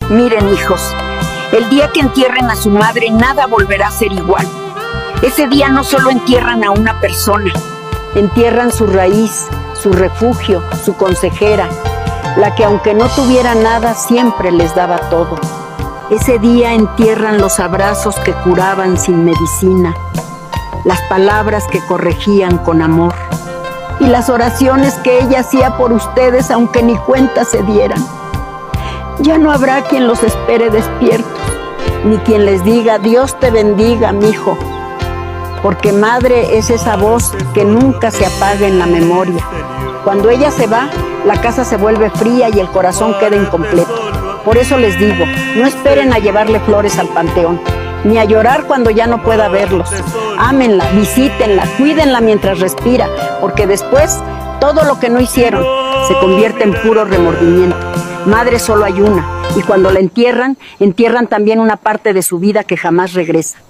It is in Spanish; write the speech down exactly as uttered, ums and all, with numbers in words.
Miren, hijos, el día que entierren a su madre, nada volverá a ser igual. Ese día no solo entierran a una persona, entierran su raíz, su refugio, su consejera, la que aunque no tuviera nada, siempre les daba todo. Ese día entierran los abrazos que curaban sin medicina, las palabras que corregían con amor y las oraciones que ella hacía por ustedes aunque ni cuenta se dieran. Ya no habrá quien los espere despiertos, ni quien les diga, Dios te bendiga, mijo, porque madre es esa voz que nunca se apaga en la memoria. Cuando ella se va, la casa se vuelve fría y el corazón queda incompleto. Por eso les digo, no esperen a llevarle flores al panteón, ni a llorar cuando ya no pueda verlos. Ámenla, visítenla, cuídenla mientras respira, porque después todo lo que no hicieron se convierte en puro remordimiento. Madre solo hay una, y cuando la entierran, entierran también una parte de su vida que jamás regresa.